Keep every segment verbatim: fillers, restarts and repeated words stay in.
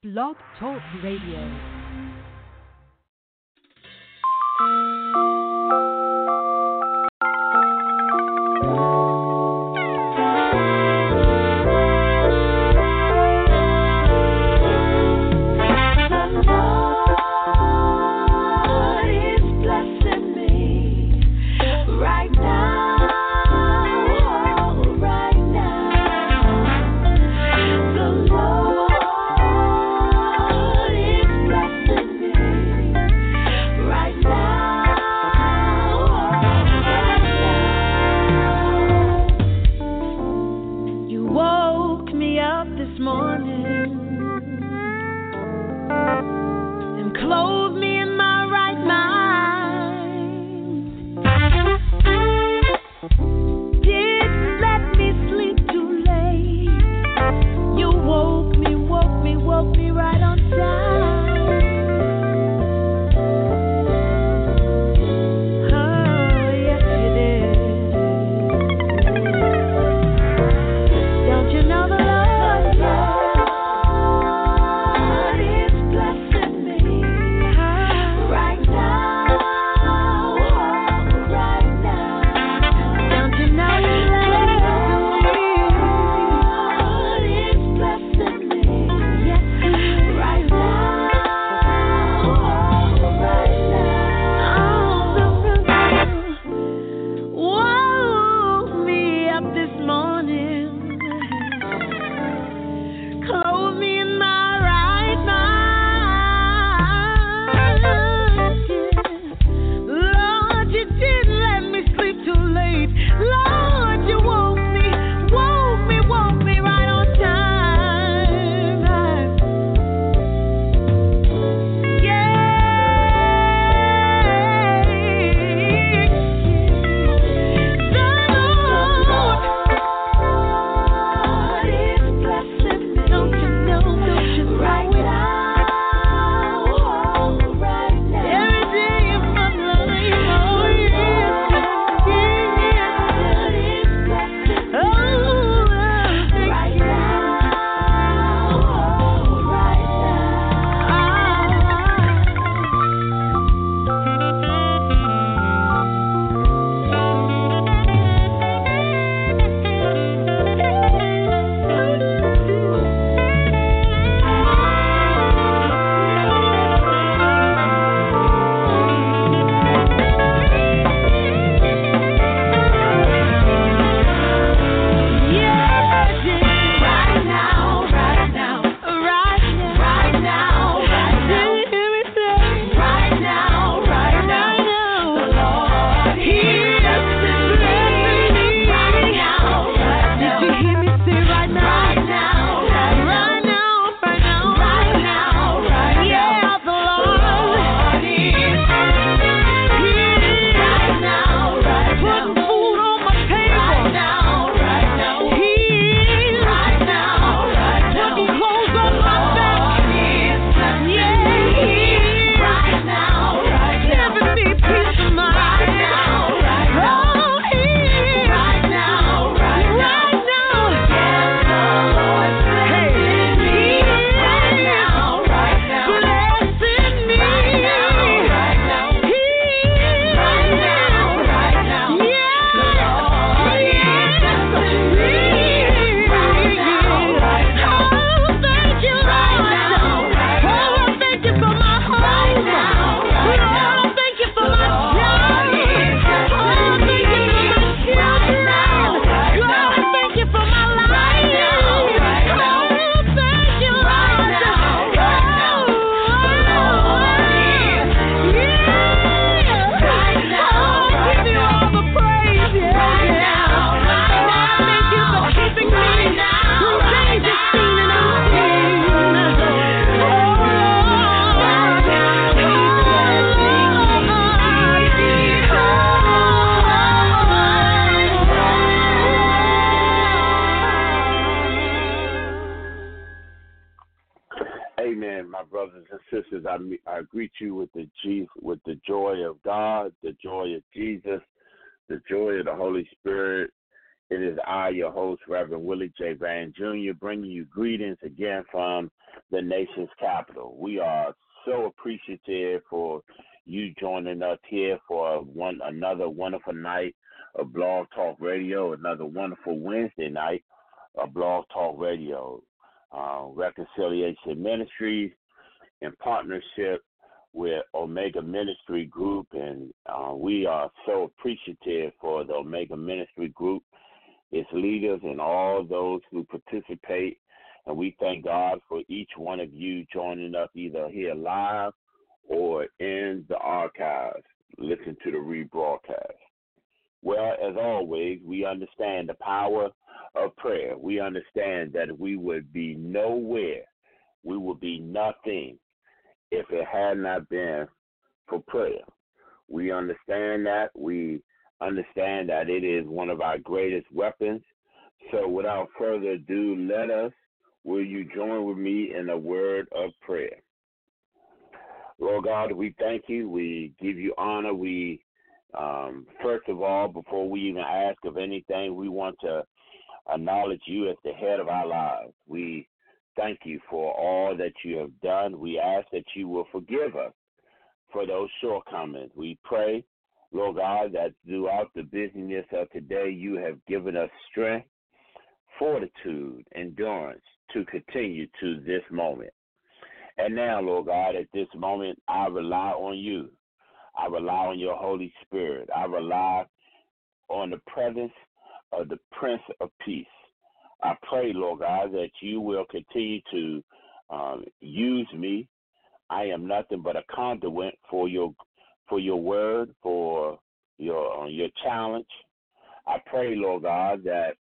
Blog Talk Radio. I greet you with the Jesus, with the joy of God, the joy of Jesus, the joy of the Holy Spirit. It is I, your host, Reverend Willie J. Van Junior, bringing you greetings again from the nation's capital. We are so appreciative for you joining us here for one another wonderful night of Blog Talk Radio, another wonderful Wednesday night of Blog Talk Radio. Uh, Reconciliation Ministries in partnership with Omega Ministry Group, and uh, we are so appreciative for the Omega Ministry Group, its leaders, and all those who participate. And we thank God for each one of you joining us either here live or in the archives. Listen to the rebroadcast. Well, as always, we understand the power of prayer. We understand that we would be nowhere, we would be nothing if it had not been for prayer. We understand that. We understand that it is one of our greatest weapons. So without further ado, let us, will you join with me in a word of prayer? Lord God, we thank you. We give you honor. We, um, first of all, before we even ask of anything, we want to acknowledge you as the head of our lives. We thank you for all that you have done. We ask that you will forgive us for those shortcomings. We pray, Lord God, that throughout the busyness of today, you have given us strength, fortitude, endurance to continue to this moment. And now, Lord God, at this moment, I rely on you. I rely on your Holy Spirit. I rely on the presence of the Prince of Peace. I pray, Lord God, that you will continue to um, use me. I am nothing but a conduit for your for your word, for your uh, your challenge. I pray, Lord God, that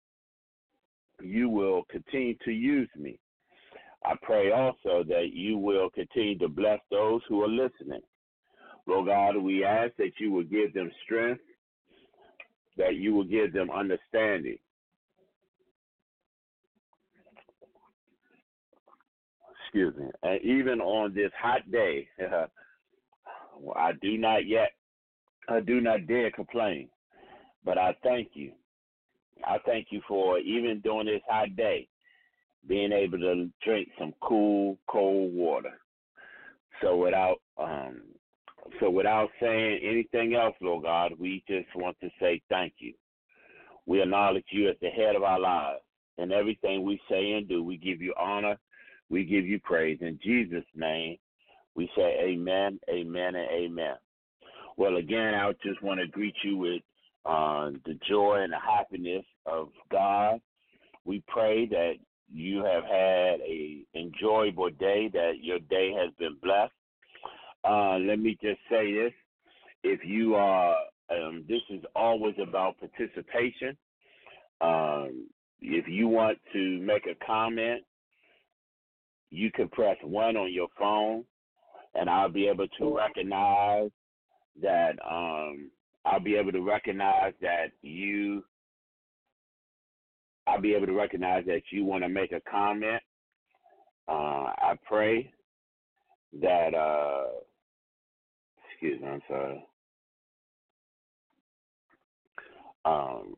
you will continue to use me. I pray also that you will continue to bless those who are listening. Lord God, we ask that you will give them strength, that you will give them understanding. Excuse me. And even on this hot day, uh, I do not yet, I do not dare complain, but I thank you. I thank you for even during this hot day, being able to drink some cool, cold water. So without, um, so without saying anything else, Lord God, we just want to say thank you. We acknowledge you as the head of our lives, and everything we say and do, we give you honor. We give you praise. In Jesus' name, we say amen, amen, and amen. Well, again, I just want to greet you with uh, the joy and the happiness of God. We pray that you have had a enjoyable day, that your day has been blessed. Uh, let me just say this. If you are, um, this is always about participation. Um, if you want to make a comment, you can press one on your phone, and I'll be able to recognize that um, I'll be able to recognize that you I'll be able to recognize that you want to make a comment. Uh, I pray that uh, excuse me, I'm sorry. Um,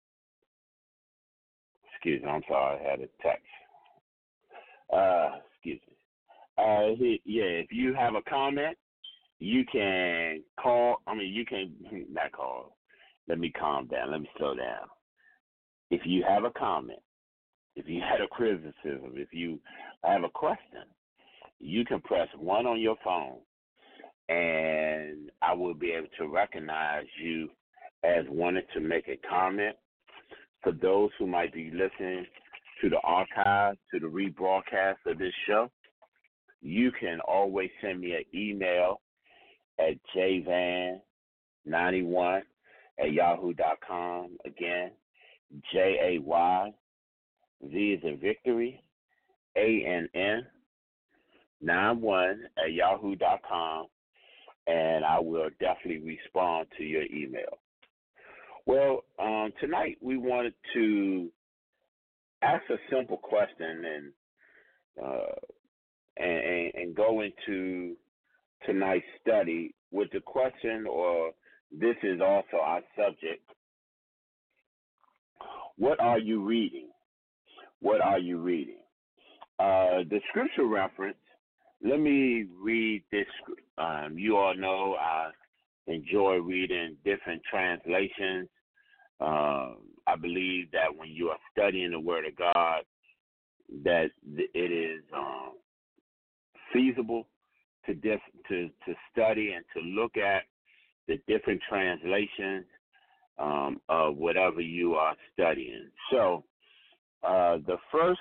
excuse me, I'm sorry, I had a text. Uh, excuse me. Uh, he, yeah, if you have a comment, you can call. I mean, you can not call. Let me calm down. Let me slow down. If you have a comment, if you had a criticism, if you have a question, you can press one on your phone, and I will be able to recognize you as wanting to make a comment. For those who might be listening to the archive, to the rebroadcast of this show, you can always send me an email at j van ninety-one at yahoo dot com. Again, J A Y, V is in victory, A N N, ninety-one at yahoo dot com, and I will definitely respond to your email. Well, um, tonight we wanted to ask a simple question and uh, and, and go into tonight's study with the question, or this is also our subject: what are you reading? What are you reading? Uh, the scripture reference, let me read this. Um, you all know I enjoy reading different translations. Um, I believe that when you are studying the Word of God, that it is um, feasible to, diff- to to study and to look at the different translations um, of whatever you are studying. So, uh, the first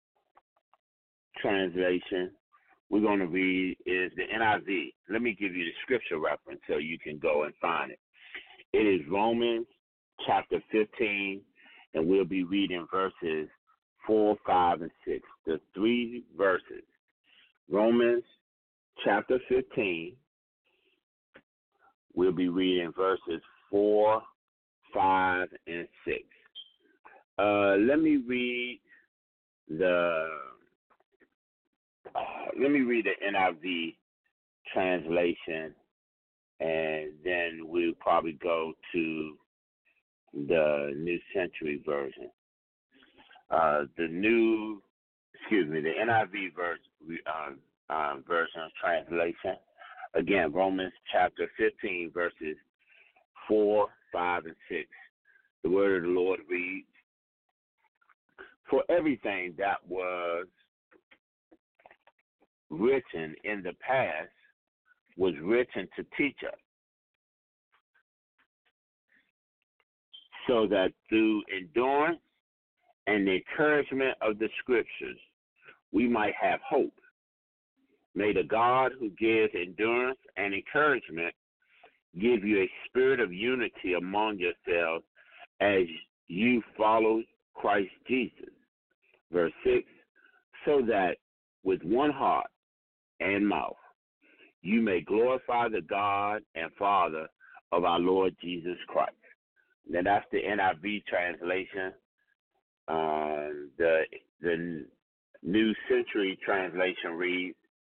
translation we're going to read is the N I V. Let me give you the scripture reference so you can go and find it. It is Romans chapter fifteen, and we'll be reading verses four, five, and six. The three verses. Romans chapter fifteen, we'll be reading verses four, five, and six. Uh, let me read the uh, let me read the N I V translation, and then we'll probably go to the New Century Version. Uh, the new, excuse me, the N I V verse, uh, uh, version of translation. Again, Romans chapter fifteen, verses four, five, and six. The word of the Lord reads, "For everything that was written in the past was written to teach us, so that through endurance and the encouragement of the Scriptures we might have hope. May the God who gives endurance and encouragement give you a spirit of unity among yourselves as you follow Christ Jesus." Verse six, "So that with one heart and mouth you may glorify the God and Father of our Lord Jesus Christ." Now that's the N I V translation. Uh, the the New Century Translation reads,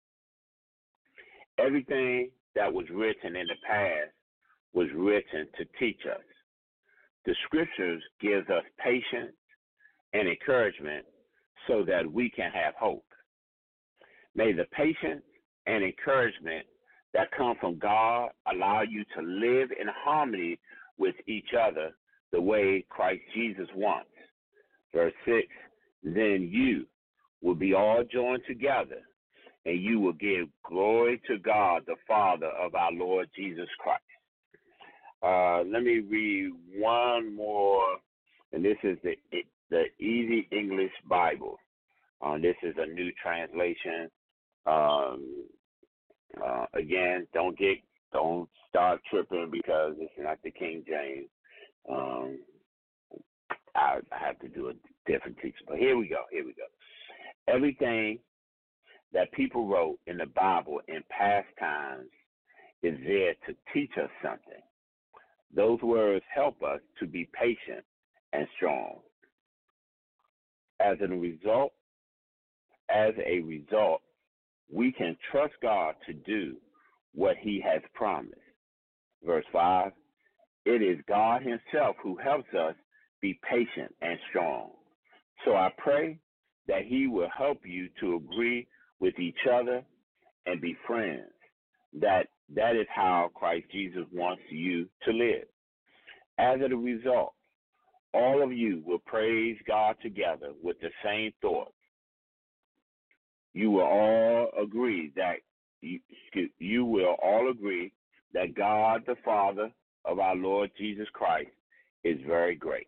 "Everything that was written in the past was written to teach us. The Scriptures gives us patience and encouragement so that we can have hope. May the patience and encouragement that come from God allow you to live in harmony with each other the way Christ Jesus wants." Verse six, "Then you will be all joined together, and you will give glory to God, the Father of our Lord Jesus Christ." Uh, let me read one more, and this is the the Easy English Bible. Uh, this is a new translation. Um, uh, again, don't get don't start tripping because it's not the King James. Um, I, I have to do a different teaching, but here we go. Here we go. "Everything that people wrote in the Bible in past times is there to teach us something. Those words help us to be patient and strong. As a result, as a result, we can trust God to do what he has promised." Verse five, "It is God himself who helps us be patient and strong. So I pray that he will help you to agree with each other and be friends. That that is how Christ Jesus wants you to live. As a result, all of you will praise God together with the same thoughts. You will all agree that you, you will all agree that God the Father of our Lord Jesus Christ is very great."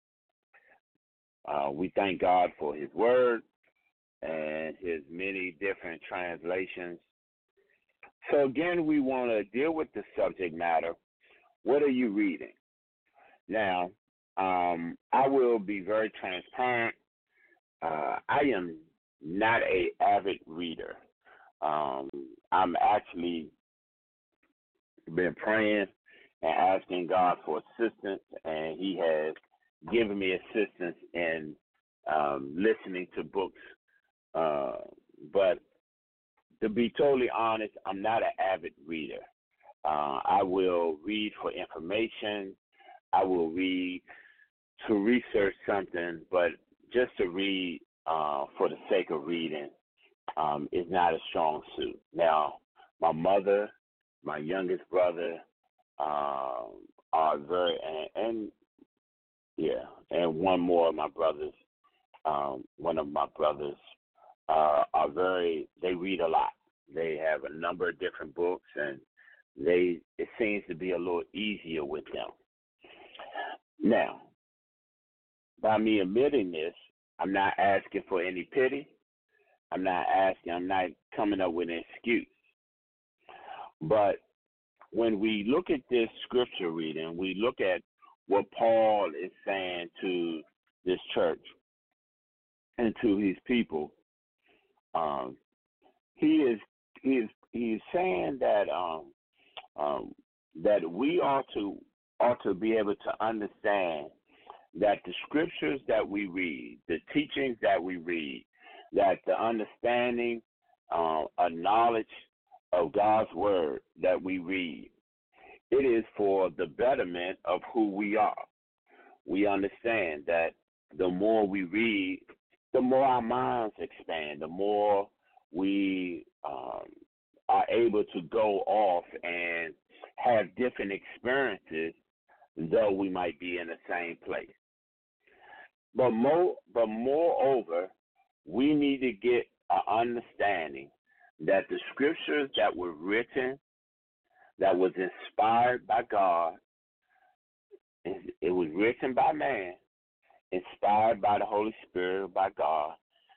Uh, we thank God for his word and his many different translations. So again, we want to deal with the subject matter. What are you reading? Now, um, I will be very transparent. Uh, I am not a avid reader. Um, I'm actually been praying and asking God for assistance, and he has given me assistance in um, listening to books. Uh, but to be totally honest, I'm not an avid reader. Uh, I will read for information. I will read to research something, but just to read uh, for the sake of reading um, is not a strong suit. Now, my mother, my youngest brother, um, are very, and, and yeah, and one more of my brothers, um, one of my brothers uh, are very, they read a lot. They have a number of different books, and they, it seems to be a little easier with them. Now, by me admitting this, I'm not asking for any pity. I'm not asking, I'm not coming up with an excuse. But when we look at this scripture reading, we look at what Paul is saying to this church and to his people. Um, he is he is he is saying that um, um, that we ought to ought to be able to understand that the scriptures that we read, the teachings that we read, that the understanding, uh, a knowledge of God's word that we read, it is for the betterment of who we are. We understand that the more we read, the more our minds expand, the more we um, are able to go off and have different experiences, though we might be in the same place. But more, but moreover, we need to get an understanding that the scriptures that were written, that was inspired by God, it was written by man, inspired by the Holy Spirit, by God.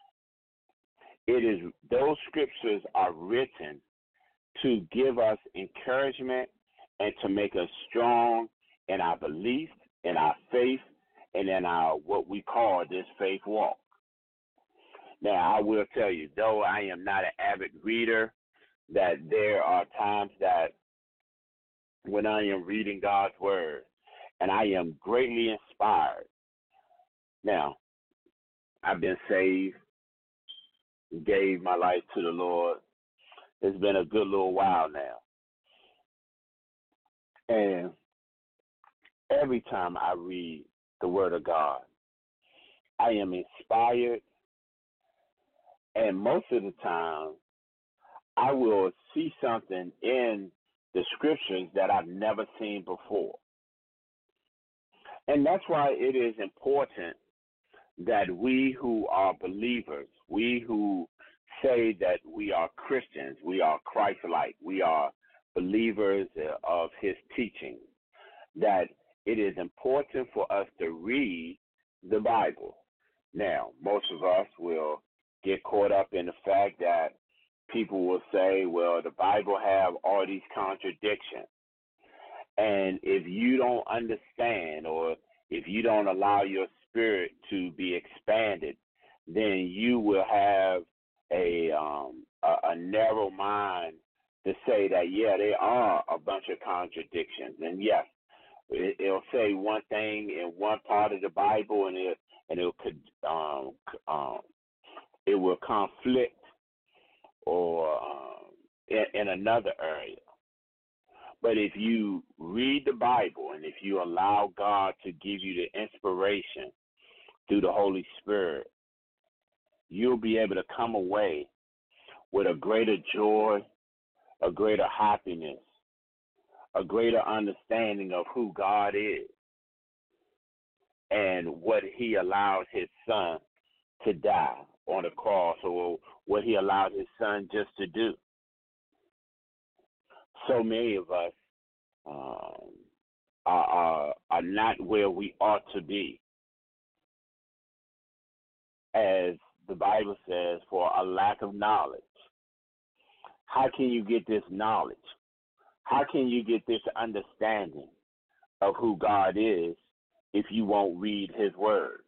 It is, those scriptures are written to give us encouragement and to make us strong in our belief, in our faith, and in our what we call this faith walk. Now, I will tell you, though I am not an avid reader, that there are times that when I am reading God's word and I am greatly inspired. Now, I've been saved, gave my life to the Lord. It's been a good little while now. And every time I read the word of God, I am inspired. And most of the time, I will see something in the scriptures that I've never seen before. And that's why it is important that we who are believers, we who say that we are Christians, we are Christ-like, we are believers of his teaching, that it is important for us to read the Bible. Now, most of us will get caught up in the fact that people will say, well, the Bible have all these contradictions. And if you don't understand, or if you don't allow your spirit to be expanded, then you will have a um, a, a narrow mind to say that, yeah, there are a bunch of contradictions. And yes, it, it'll say one thing in one part of the Bible, and it and it could um, um, it will conflict or um, in, in another area. But if you read the Bible and if you allow God to give you the inspiration through the Holy Spirit, you'll be able to come away with a greater joy, a greater happiness, a greater understanding of who God is and what he allowed his son to die on the cross, or what he allowed his son just to do. So many of us um, are, are, are not where we ought to be. As the Bible says, for a lack of knowledge. How can you get this knowledge? How can you get this understanding of who God is if you won't read his word?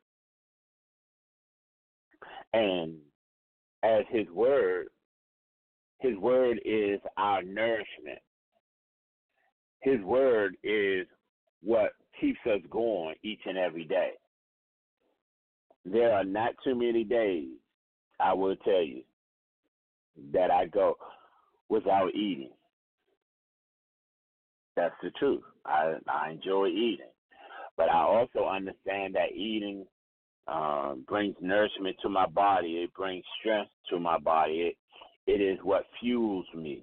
And as his word, his word is our nourishment. His word is what keeps us going each and every day. There are not too many days, I will tell you, that I go without eating. That's the truth. I, I enjoy eating. But I also understand that eating uh, brings nourishment to my body. It brings strength to my body. It, it is what fuels me.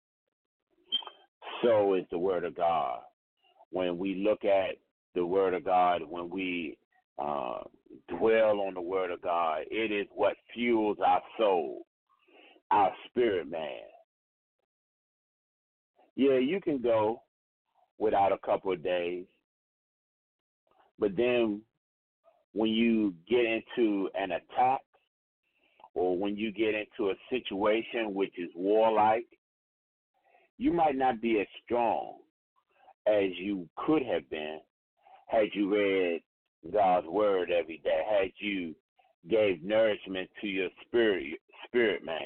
So is the Word of God. When we look at the Word of God, when we uh, dwell on the Word of God, it is what fuels our soul, our spirit man. Yeah, you can go without a couple of days, but then when you get into an attack or when you get into a situation which is warlike, you might not be as strong as you could have been had you read God's word every day, had you gave nourishment to your spirit, spirit man.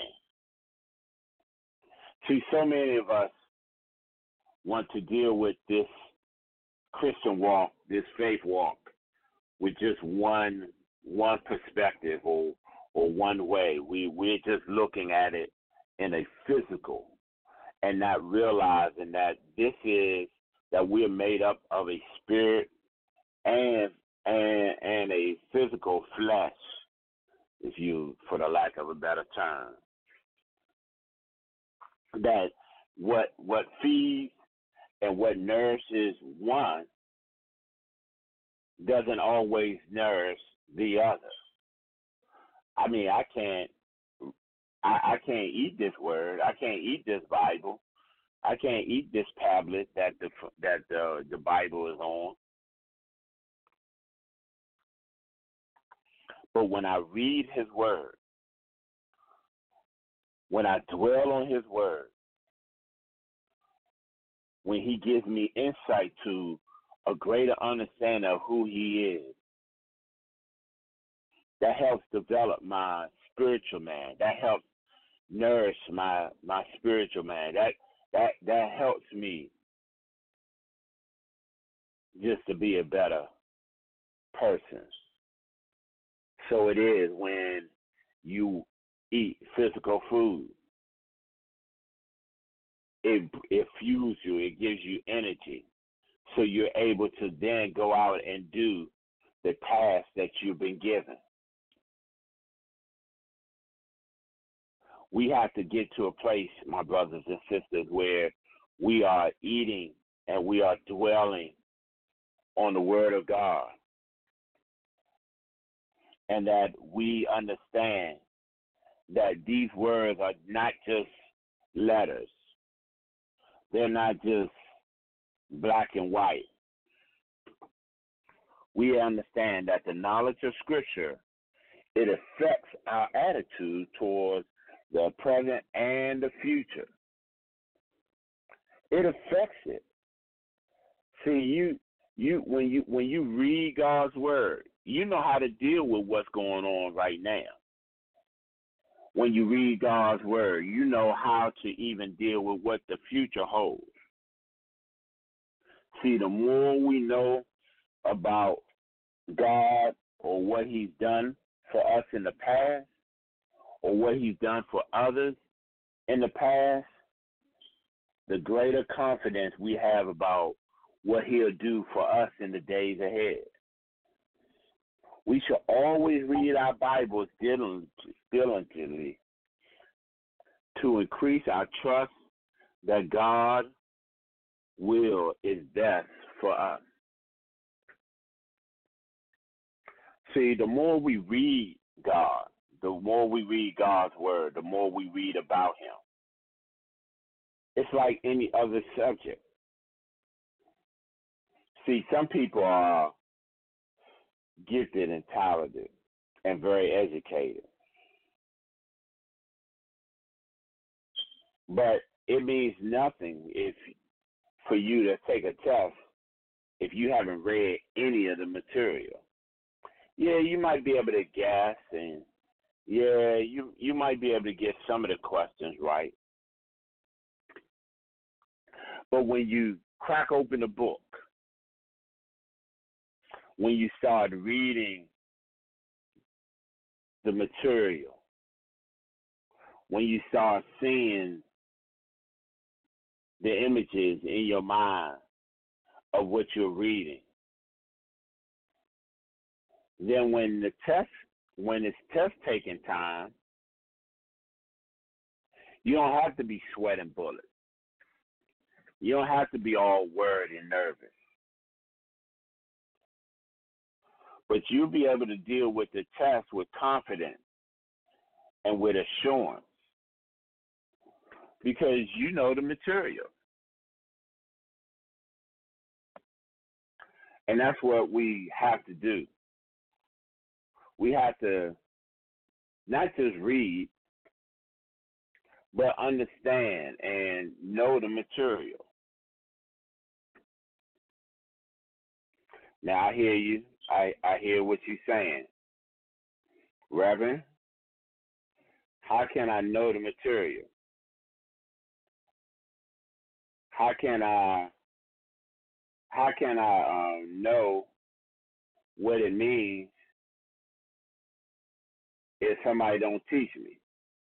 See, so many of us want to deal with this Christian walk, this faith walk, with just one one perspective or or one way. We we're just looking at it in a physical and not realizing that this is that we're made up of a spirit and and and a physical flesh, if you for the lack of a better term. That what what feeds and what nourishes one doesn't always nourish the other. I mean, I can't, I, I can't eat this word. I can't eat this Bible. I can't eat this tablet that the that the the Bible is on. But when I read His word, when I dwell on His word, when He gives me insight to a greater understanding of who He is, that helps develop my spiritual man. That helps nourish my my spiritual man. That that that helps me just to be a better person. So it is when you eat physical food. It it fuels you. It gives you energy. So you're able to then go out and do the task that you've been given. We have to get to a place, my brothers and sisters, where we are eating and we are dwelling on the Word of God. And that we understand that these words are not just letters. They're not just black and white. We understand that the knowledge of Scripture, it affects our attitude towards the present and the future. It affects it. See, you you when you when you read God's word, you know how to deal with what's going on right now. When you read God's word, you know how to even deal with what the future holds. See, the more we know about God or what He's done for us in the past or what He's done for others in the past, the greater confidence we have about what He'll do for us in the days ahead. We should always read our Bibles diligently to increase our trust that God's will is best for us. See, the more we read God, the more we read God's word, the more we read about Him. It's like any other subject. See, some people are gifted and talented and very educated. But it means nothing if for you to take a test if you haven't read any of the material. Yeah, you might be able to guess, and yeah, you you might be able to get some of the questions right. But when you crack open the book, when you start reading the material, when you start seeing the images in your mind of what you're reading, Then when the test, when it's test taking time, you don't have to be sweating bullets. You don't have to be all worried and nervous. But you'll be able to deal with the test with confidence and with assurance because you know the material. And that's what we have to do. We have to not just read, but understand and know the material. Now, I hear you. I, I hear what you're saying. Reverend, how can I know the material? How can I how can I um, know what it means if somebody don't teach me?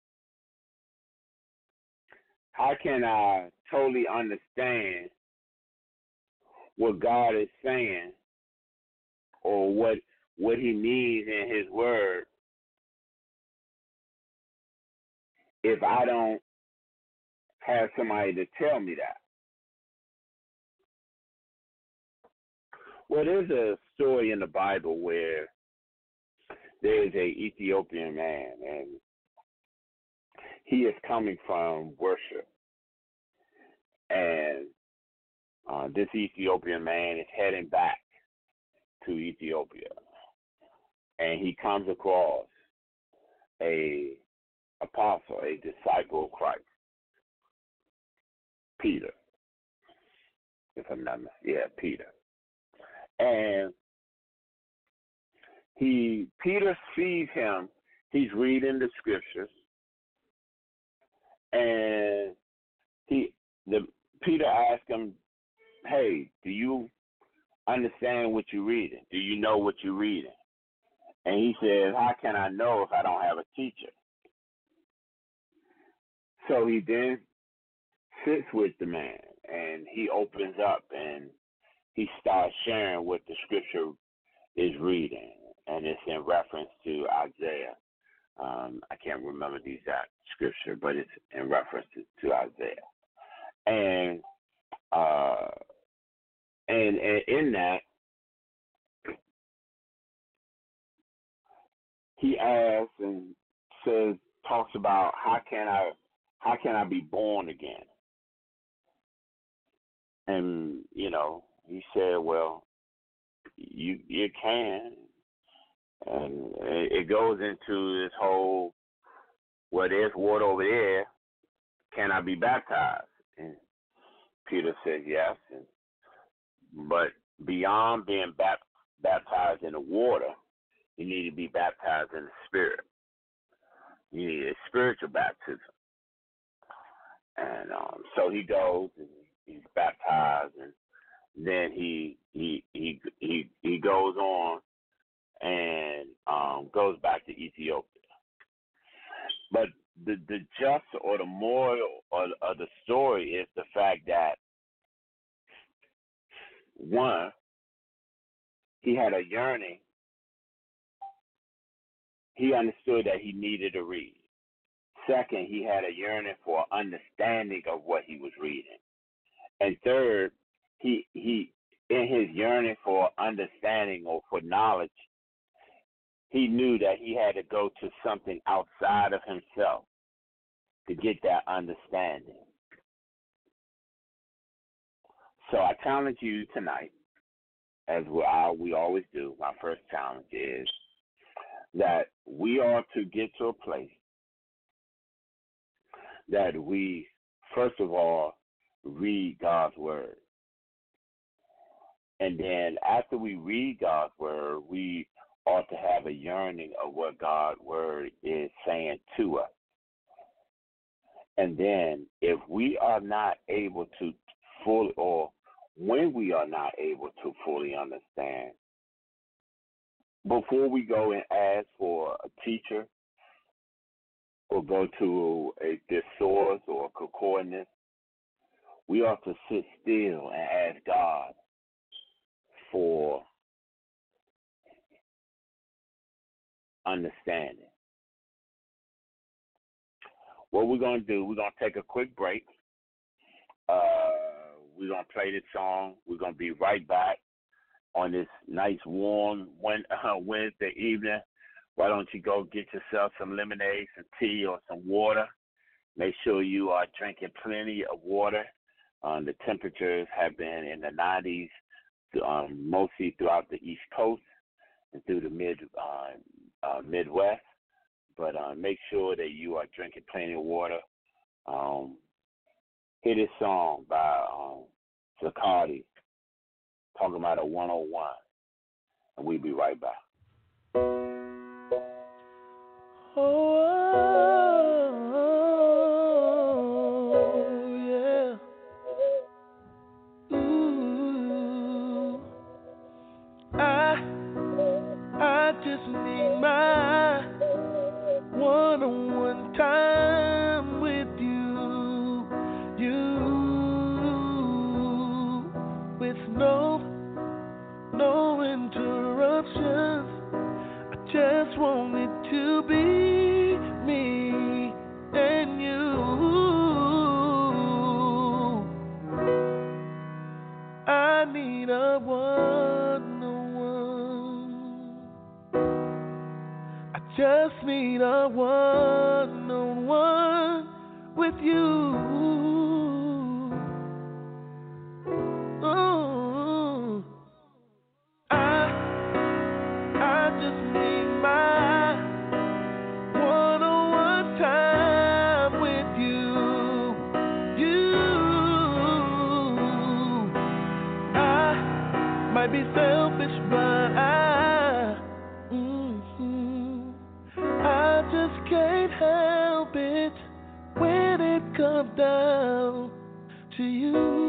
How can I totally understand what God is saying or what what he means in his word if I don't have somebody to tell me that? Well, there's a story in the Bible where there's a Ethiopian man, and he is coming from worship. And uh, this Ethiopian man is heading back to Ethiopia. And he comes across a apostle, a disciple of Christ, Peter. If I'm not mistaken, yeah, Peter. And he Peter sees him. He's reading the scriptures, and he the Peter asks him, "Hey, do you understand what you're reading? Do you know what you're reading?" And he says, "How can I know if I don't have a teacher?" So he then sits with the man, and he opens up, and he starts sharing what the scripture is reading, and it's in reference to Isaiah. Um, I can't remember the exact scripture, but it's in reference to, to Isaiah. And, uh, and and in that, he asks and says, talks about how can I, how can I be born again? And you know, he said, well, you you can, and it goes into this whole, well, there's water over there. Can I be baptized? And Peter said yes, and, but beyond being bap- baptized in the water, you need to be baptized in the Spirit. You need a spiritual baptism. And um, so he goes and he's baptized, and then he he he he he goes on and um, goes back to Ethiopia. But the the just or the moral of, of the story is the fact that one, he had a yearning. He understood that he needed to read. Second, he had a yearning for understanding of what he was reading. And third, he he in his yearning for understanding or for knowledge, he knew that he had to go to something outside of himself to get that understanding. So I challenge you tonight, as we, I, we always do. My first challenge is that we are to get to a place that we, first of all, read God's word. And then after we read God's word, we ought to have a yearning of what God's word is saying to us. And then if we are not able to fully, or when we are not able to fully understand, before we go and ask for a teacher or go to a thesaurus or a concordance, we ought to sit still and ask God for understanding. What we're going to do, we're going to take a quick break. Uh, we're going to play this song. We're going to be right back on this nice, warm Wednesday evening. Why don't you go get yourself some lemonade, some tea, or some water. Make sure you are drinking plenty of water. Um, the temperatures have been in the nineties, um, mostly throughout the East Coast and through the mid uh, uh, Midwest. But uh, make sure that you are drinking plenty of water. Um, hear this song by um, Zacardi, talking about a one oh one, and we'll be right back. Oh, yeah. Ooh, I, I just need my one-on-one time with you, you, with no, no interruptions. I just want it to be me and you. I need a one-on-one. I just need a one-on-one with you. Oh, I, I just need my one-on-one time with you. You, I might be selfish, but I, mm-hmm, I just can't help it when it comes down to you.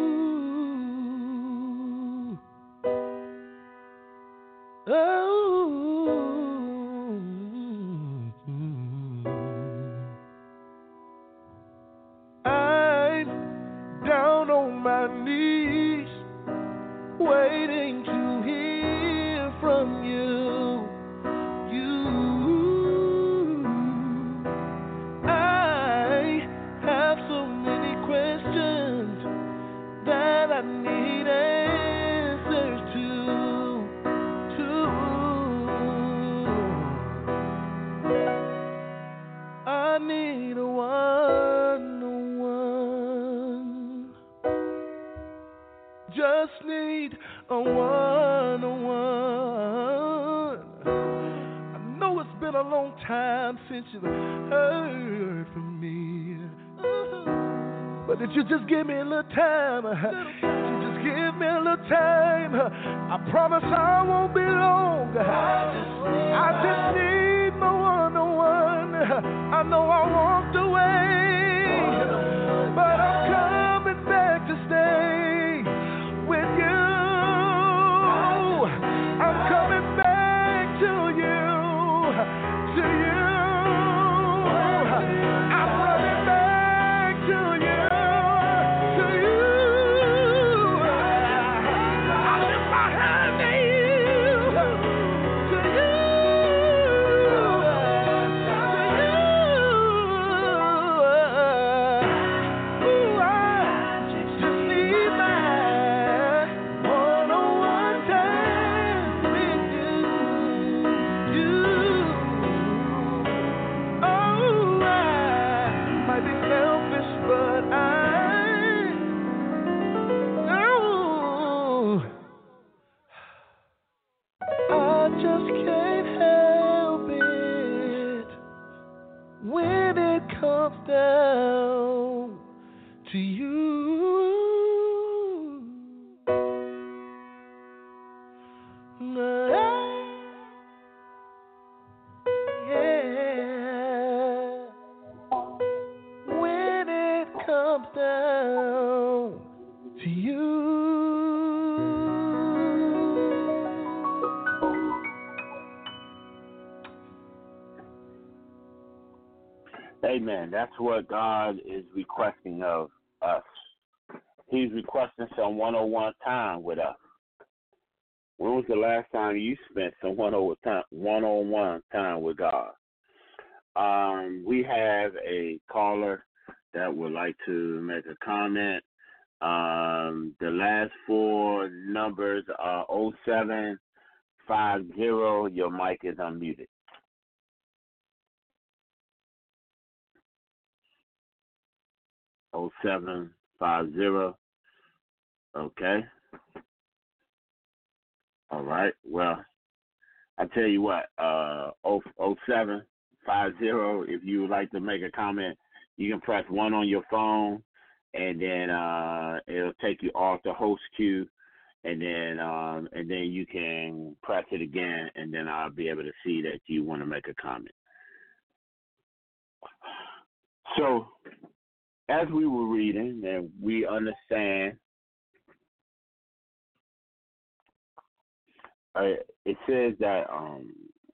Oh, I'm down on my knees, waiting to hear from you. You, I have so many questions that I need answers to. To, I need a one-on-one. Just need a one-on-one. I know it's been a long time since you heard from me, but if you just give me a little time, if you just give me a little time, I promise I won't be long. I just need my one-on-one. I know I walked away, but I'm coming back to stay with you. I'm coming back to you, to you. I'm running back to you, to you. I lift my hand to you, to you, to you. Ooh, I just need my one-on-one time with you, you. Oh, I might be selfish, but I, oh, I just can't help it when it comes down to you. Yeah, when it comes down to you. Amen. That's what God is requesting of us. He's requesting some one-on-one time with us. When was the last time you spent some one-on-one time, one-on-one time with God? Um, we have a caller that would like to make a comment. Um, the last four numbers are oh seven five zero. Your mic is unmuted. oh seven five zero. Okay. All right. Well, I tell you what, uh, oh seven five zero, if you would like to make a comment, you can press one on your phone, and then uh, it'll take you off the host queue, and then um, and then you can press it again, and then I'll be able to see that you want to make a comment. So, as we were reading, and we understand, uh, it says that um,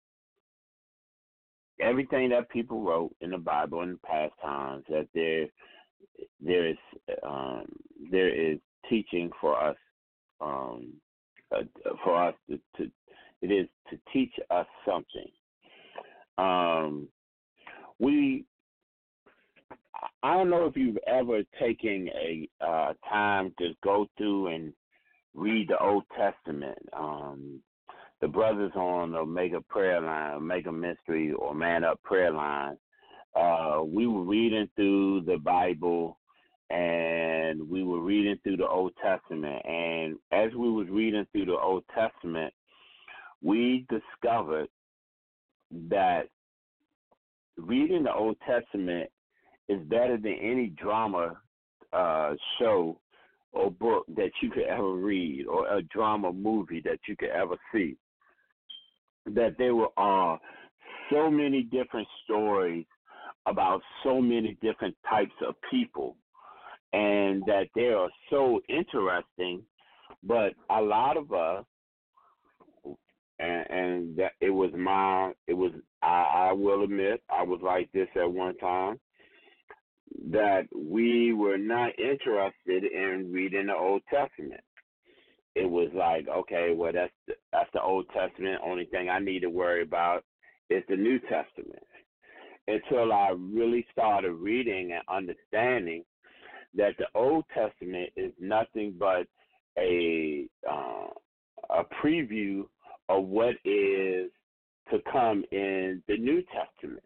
everything that people wrote in the Bible in the past times, that there there is um, there is teaching for us, um, uh, for us to, to it is to teach us something. Um, we I don't know if you've ever taken a uh, time to go through and read the Old Testament. Um, the brothers on Omega Prayer Line, Omega Mystery, or Man Up Prayer Line, uh, we were reading through the Bible, and we were reading through the Old Testament. And as we was reading through the Old Testament, we discovered that reading the Old Testament is better than any drama uh, show or book that you could ever read, or a drama movie that you could ever see. That there were uh, so many different stories about so many different types of people, and that they are so interesting, but a lot of us, and, and that it was my, it was, I, I will admit, I was like this at one time, that we were not interested in reading the Old Testament. It was like, okay, well, that's the, that's the Old Testament. Only thing I need to worry about is the New Testament. Until I really started reading and understanding that the Old Testament is nothing but a uh, a preview of what is to come in the New Testament.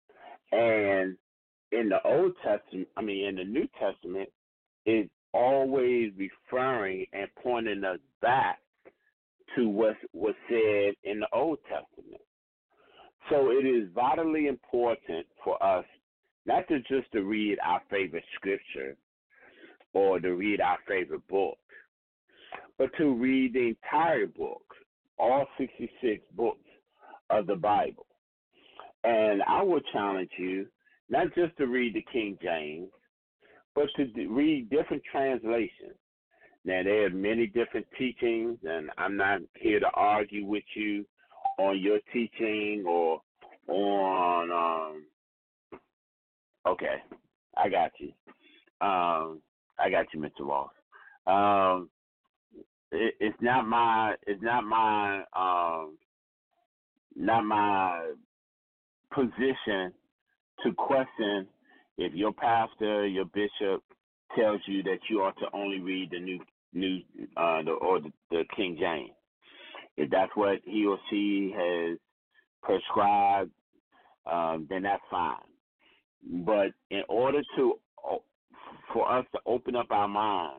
And in the Old Testament, I mean, in the New Testament, it's always referring and pointing us back to what was said in the Old Testament. So it is vitally important for us not to just to read our favorite scripture or to read our favorite book, but to read the entire book, all sixty-six books of the Bible. And I would challenge you not just to read the King James, but to read different translations. Now, there are many different teachings, and I'm not here to argue with you on your teaching or on, um, okay, I got you. Um, I got you, Mister Ross. Um, it, it's not my, it's not my, um, not my position to question if your pastor, your bishop tells you that you ought to only read the new, new, uh, the, or the, the King James. If that's what he or she has prescribed, um, then that's fine. But in order to, for us to open up our minds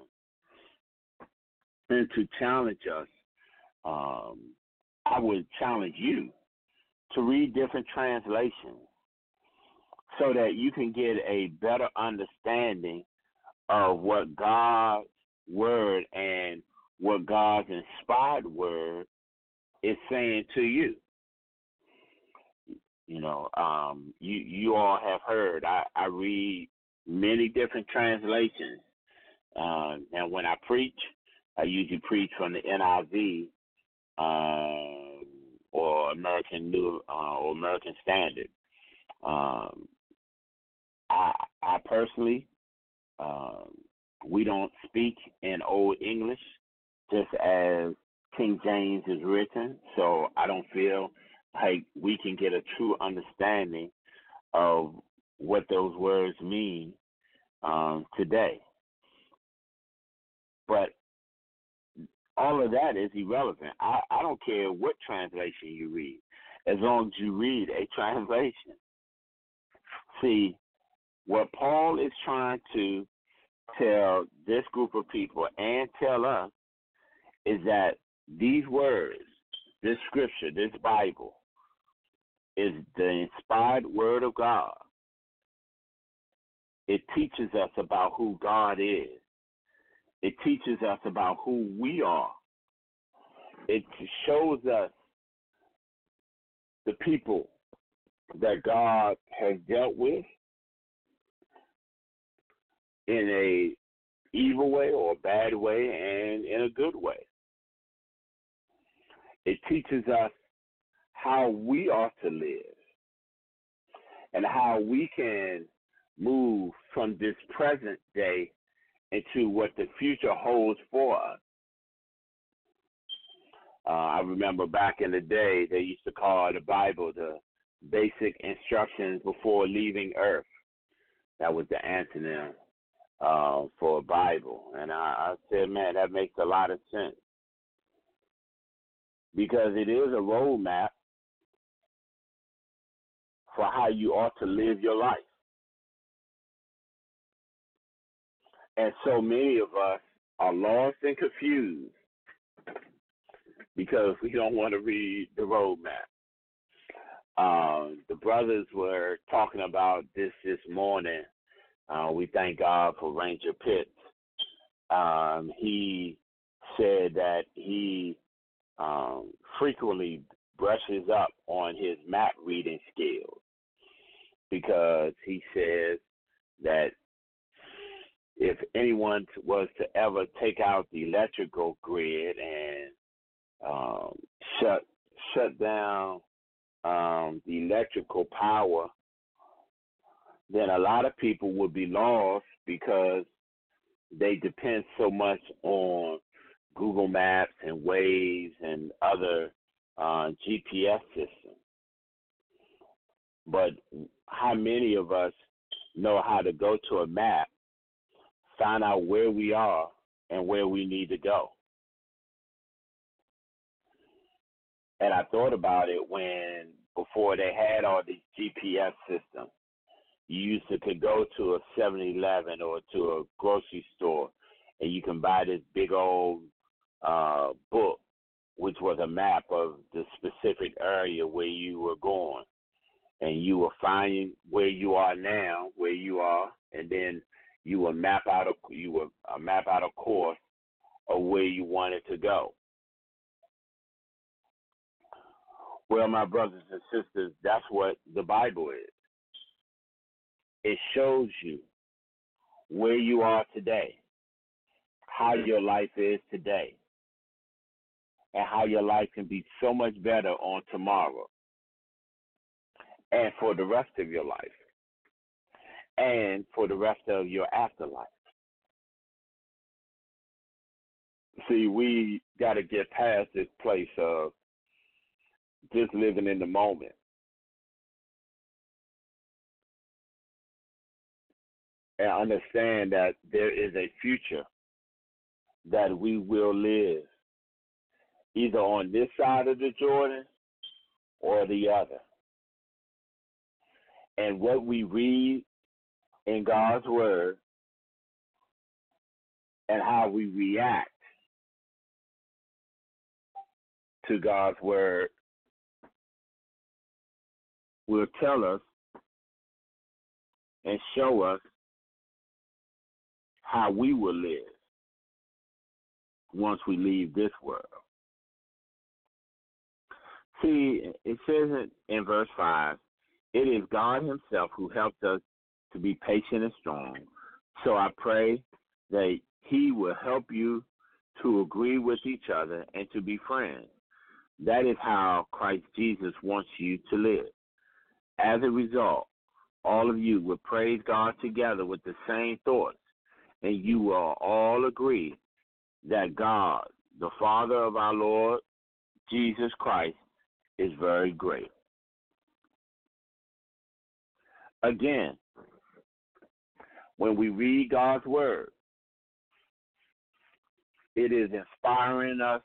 and to challenge us, um, I would challenge you to read different translations so that you can get a better understanding of what God's word and what God's inspired word is saying to you. You know, um, you you all have heard, I, I read many different translations. Uh, and when I preach, I usually preach from the N I V uh, or American New uh, or American Standard. Um, I, I personally, um, we don't speak in Old English, just as King James is written, so I don't feel like we can get a true understanding of what those words mean um, today. But all of that is irrelevant. I, I don't care what translation you read, as long as you read a translation. See, what Paul is trying to tell this group of people and tell us is that these words, this scripture, this Bible, is the inspired word of God. It teaches us about who God is. It teaches us about who we are. It shows us the people that God has dealt with in a evil way or a bad way and in a good way. It teaches us how we are to live and how we can move from this present day into what the future holds for us. Uh, I remember back in the day, they used to call the Bible the basic instructions before leaving earth. That was the antonym uh, for a Bible. And I, I said, man, that makes a lot of sense. Because it is a roadmap for how you ought to live your life. And so many of us are lost and confused because we don't want to read the roadmap. Um, the brothers were talking about this this morning. Uh, we thank God for Ranger Pitts. Um, he said that he um, frequently brushes up on his map reading skills because he says that if anyone was to ever take out the electrical grid and um, shut shut down um, the electrical power, then a lot of people would be lost because they depend so much on Google Maps and Waze and other uh, G P S systems. But how many of us know how to go to a map, find out where we are and where we need to go? And I thought about it when, before they had all these G P S systems, you used to could go to a seven eleven or to a grocery store, and you can buy this big old uh, book, which was a map of the specific area where you were going. And you will find where you are now, where you are, and then you will map out a you will uh, map out a course of where you wanted to go. Well, my brothers and sisters, that's what the Bible is. It shows you where you are today, how your life is today, and how your life can be so much better on tomorrow and for the rest of your life and for the rest of your afterlife. See, we got to get past this place of just living in the moment. And understand that there is a future that we will live either on this side of the Jordan or the other. And what we read in God's Word and how we react to God's Word will tell us and show us how we will live once we leave this world. See, it says in verse five, it is God himself who helped us to be patient and strong. So I pray that he will help you to agree with each other and to be friends. That is how Christ Jesus wants you to live. As a result, all of you will praise God together with the same thoughts, and you will all agree that God, the Father of our Lord Jesus Christ is very great. Again, when we read God's word, it is inspiring us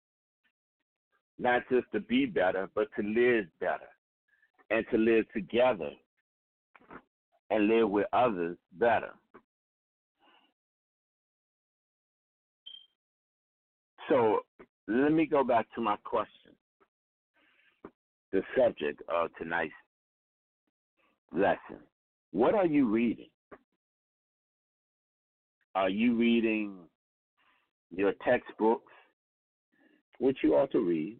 not just to be better, but to live better and to live together and live with others better. So let me go back to my question, the subject of tonight's lesson. What are you reading? Are you reading your textbooks, which you ought to read?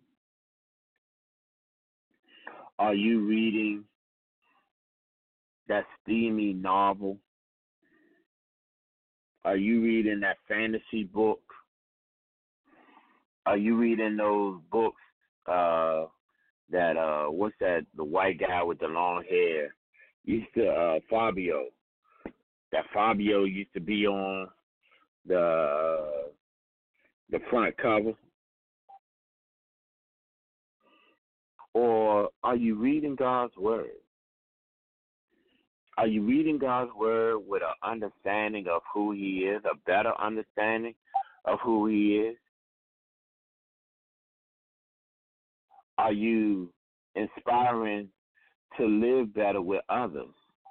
Are you reading that steamy novel? Are you reading that fantasy book? Are you reading those books uh, that, uh, what's that, the white guy with the long hair? Used to, uh, Fabio. That Fabio used to be on the, uh, the front cover? Or are you reading God's word? Are you reading God's word with an understanding of who he is, a better understanding of who he is? Are you inspiring to live better with others?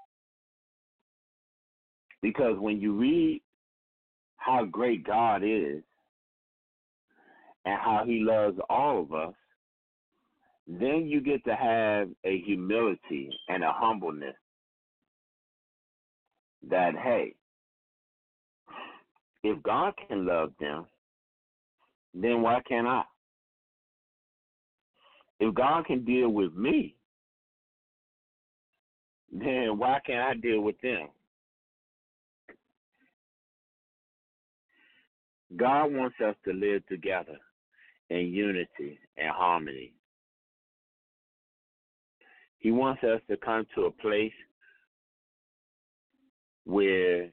Because when you read how great God is and how he loves all of us, then you get to have a humility and a humbleness that, hey, if God can love them, then why can't I? If God can deal with me, then why can't I deal with them? God wants us to live together in unity and harmony. He wants us to come to a place where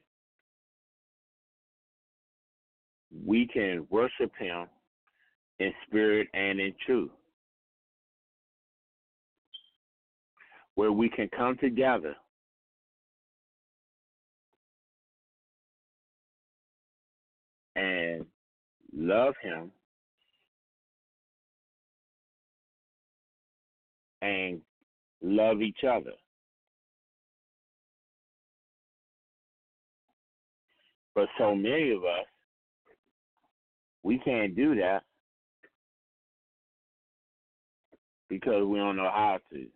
we can worship him in spirit and in truth, where we can come together and love him and love each other. But so many of us, we can't do that because we don't know how to.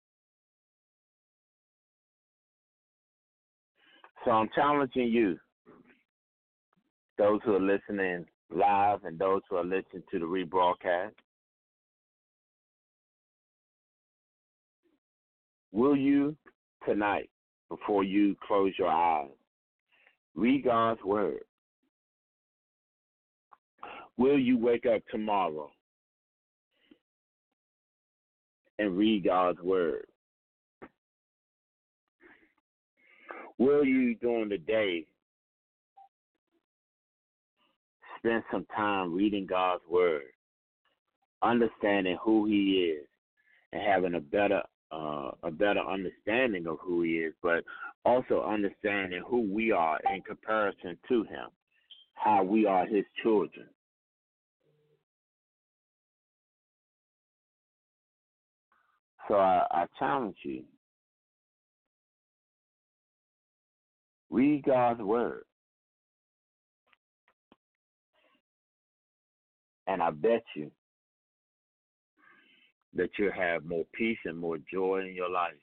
So I'm challenging you, those who are listening live and those who are listening to the rebroadcast. Will you tonight, before you close your eyes, read God's word? Will you wake up tomorrow and read God's word? Will you, during the day, spend some time reading God's word, understanding who he is, and having a better uh, a better understanding of who he is, but also understanding who we are in comparison to him, how we are his children. So I, I challenge you, read God's word, and I bet you that you'll have more peace and more joy in your life.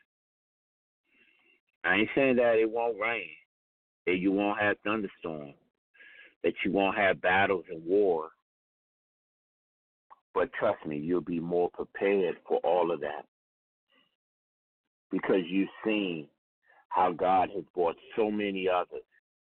I ain't saying that it won't rain, that you won't have thunderstorms, that you won't have battles and wars. But trust me, you'll be more prepared for all of that because you've seen how God has brought so many others.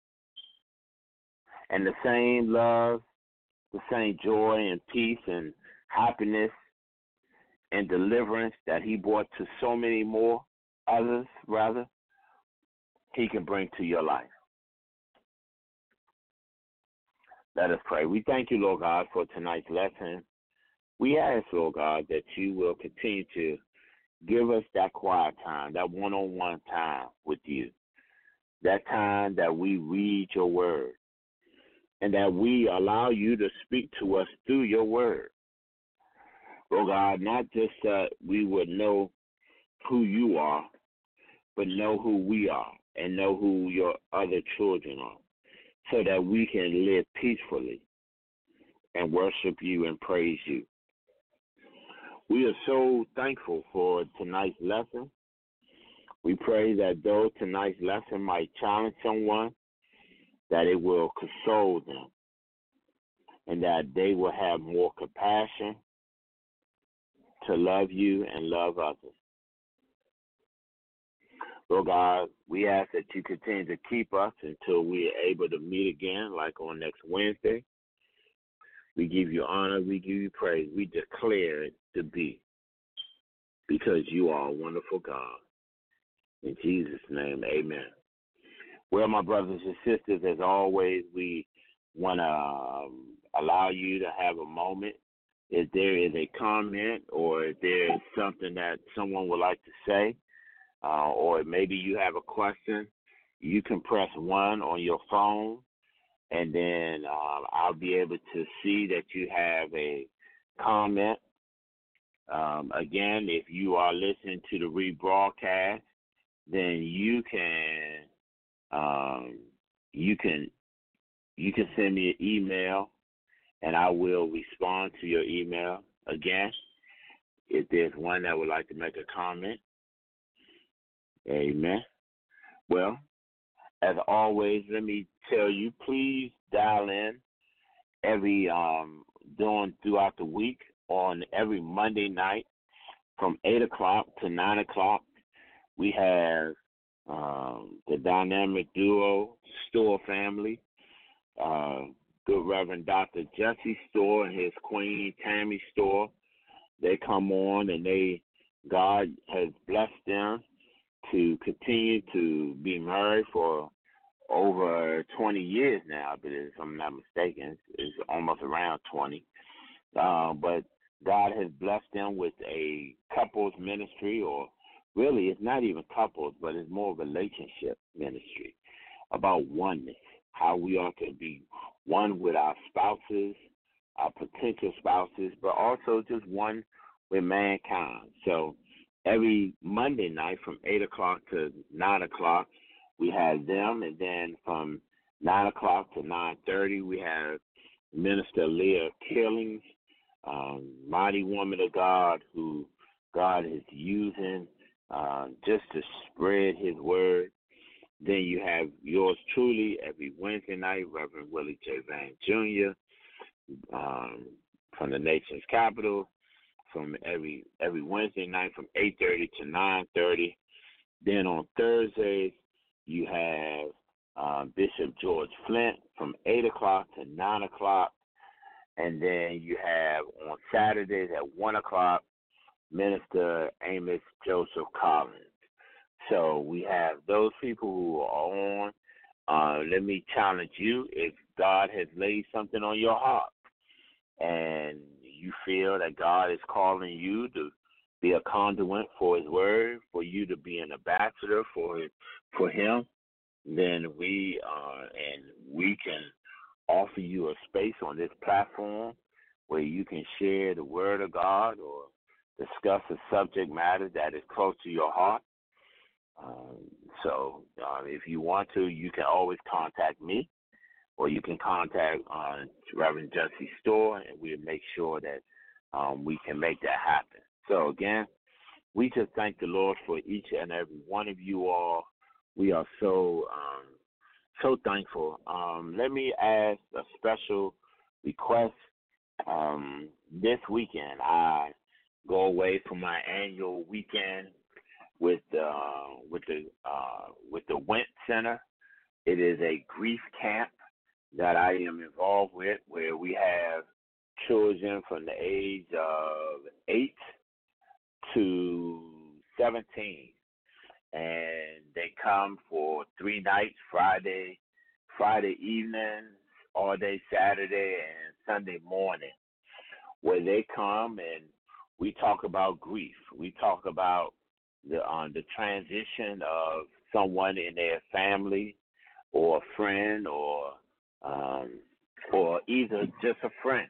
And the same love, the same joy and peace and happiness and deliverance that he brought to so many more others, rather, he can bring to your life. Let us pray. We thank you, Lord God, for tonight's lesson. We ask, Lord God, that you will continue to give us that quiet time, that one-on-one time with you, that time that we read your word, and that we allow you to speak to us through your word. Lord God, not just that we would know who you are, but know who we are and know who your other children are, so that we can live peacefully and worship you and praise you. We are so thankful for tonight's lesson. We pray that though tonight's lesson might challenge someone, that it will console them and that they will have more compassion to love you and love others. Lord God, we ask that you continue to keep us until we are able to meet again, like on next Wednesday. We give you honor, we give you praise. We declare it to be, because you are a wonderful God. In Jesus' name, amen. Well, my brothers and sisters, as always, we want to um, allow you to have a moment. If there is a comment or if there is something that someone would like to say, uh, or maybe you have a question, you can press one on your phone, and then uh, I'll be able to see that you have a comment. Um, again, if you are listening to the rebroadcast, then you can um, you can you can send me an email, and I will respond to your email. Again, if there's one that would like to make a comment, amen. Well, as always, let me tell you, please dial in every um, during throughout the week on every Monday night from eight o'clock to nine o'clock. We have um, the dynamic duo Store family, uh, good Reverend Doctor Jesse Store and his Queen Tammy Store. They come on and they God has blessed them to continue to be married for over twenty years now, I believe, if I'm not mistaken. It's almost around twenty. Uh, but God has blessed them with a couples ministry, or really it's not even couples, but it's more relationship ministry about oneness, how we are to be one with our spouses, our potential spouses, but also just one with mankind. So every Monday night from eight o'clock to nine o'clock, we have them, and then from nine o'clock to nine thirty, we have Minister Leah Killings, um, mighty woman of God who God is using uh, just to spread his word. Then you have yours truly every Wednesday night, Reverend Willie J. Van Junior, um, from the nation's capital, from every every Wednesday night from eight thirty to nine thirty. Then on Thursdays, you have uh, Bishop George Flint from eight o'clock to nine o'clock. And then you have on Saturdays at one o'clock, Minister Amos Joseph Collins. So we have those people who are on. Uh, let me challenge you, if God has laid something on your heart and you feel that God is calling you to be a conduit for his word, for you to be an ambassador for for him, then we uh, and we can offer you a space on this platform where you can share the word of God or discuss a subject matter that is close to your heart. Um, so uh, if you want to, you can always contact me, or you can contact uh, Reverend Jesse Store, and we'll make sure that um, we can make that happen. So again, we just thank the Lord for each and every one of you all. We are so um, so thankful. Um, let me ask a special request. Um, this weekend, I go away for my annual weekend with uh, with the uh, with the Went Center. It is a grief camp that I am involved with, where we have children from the age of eight to seventeen, and they come for three nights: Friday, Friday evenings, all day Saturday and Sunday morning, where they come and we talk about grief. We talk about the um, the transition of someone in their family, or a friend, or um, or either just a friend.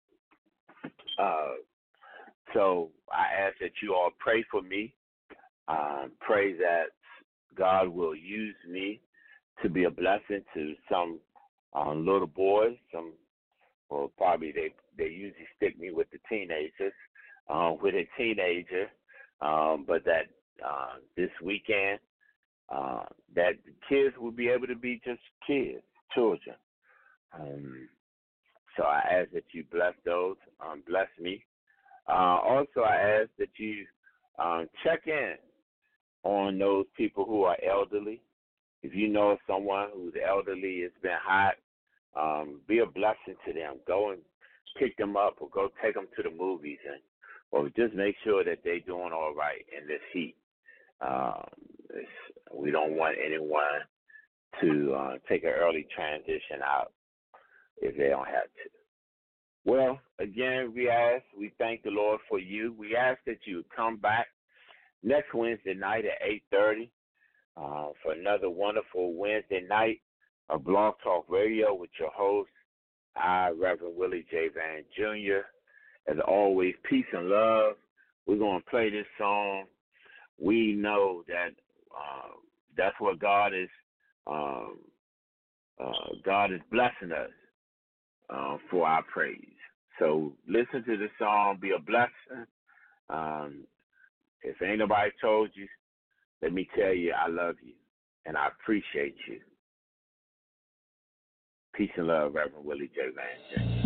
Uh, so I ask that you all pray for me. Um, pray that God will use me to be a blessing to some um, little boys. Some, well, probably they they usually stick me with the teenagers, uh, with a teenager. Um, but that uh, this weekend, uh, that the kids will be able to be just kids, children. Um, so I ask that you bless those, um, bless me. Uh, also, I ask that you um, check in on those people who are elderly. If you know someone who's elderly, it's been hot, um, be a blessing to them. Go and pick them up, or go take them to the movies, and or just make sure that they're doing all right in this heat. Um, we don't want anyone to uh, take an early transition out if they don't have to. Well, again, we ask, we thank the Lord for you. We ask that you come back next Wednesday night at eight thirty uh, for another wonderful Wednesday night of Blog Talk Radio with your host, I, Reverend Willie J. Van Junior As always, peace and love. We're going to play this song. We know that uh, that's what God is. Um, uh, God is blessing us uh, for our praise. So listen to the song. Be a blessing. Um, if ain't nobody told you, let me tell you, I love you and I appreciate you. Peace and love, Reverend Willie J. Van Junior